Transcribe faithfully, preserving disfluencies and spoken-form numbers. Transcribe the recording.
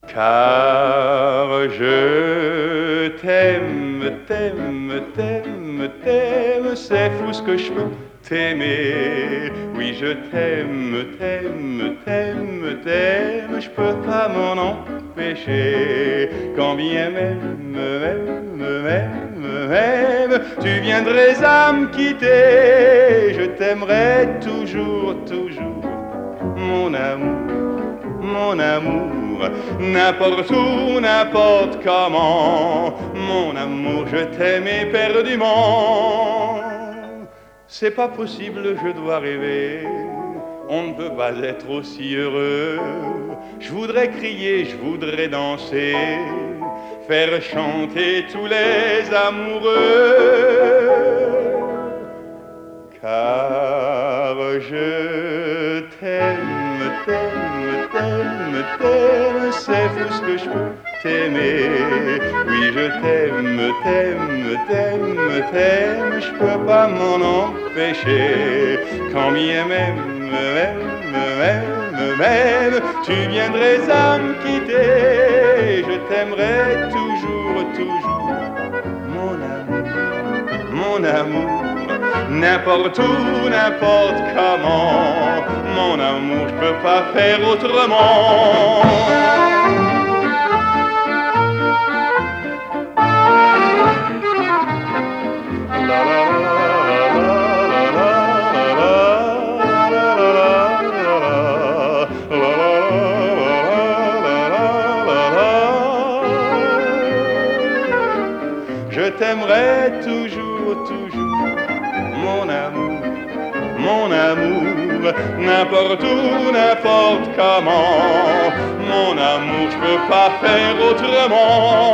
Car je t'aime, t'aime, t'aime, t'aime, c'est fou ce que je peux t'aimer. Oui, je t'aime, t'aime, t'aime, t'aime, je peux pas m'en empêcher. Quand bien même, même, même, même, tu viendrais à me quitter, je t'aimerai toujours, toujours, mon amour, mon amour, n'importe où, n'importe comment, mon amour, je t'aime éperdument. C'est pas possible, je dois rêver, on ne peut pas être aussi heureux. Je voudrais crier, je voudrais danser, faire chanter tous les amoureux. Car je t'aime, t'aime, t'aime, t'aime, c'est fou ce que je peux t'aimer. Oui, je t'aime, t'aime, t'aime, t'aime, je peux pas m'en empêcher. Quand bien même, même, même, même, tu viendrais à me quitter, je t'aimerai toujours, toujours, mon amour, mon amour. N'importe où, n'importe comment, mon amour, je peux pas faire autrement. Je t'aimerai toujours, toujours, mon amour, mon amour, n'importe où, n'importe comment, mon amour, je peux pas faire autrement.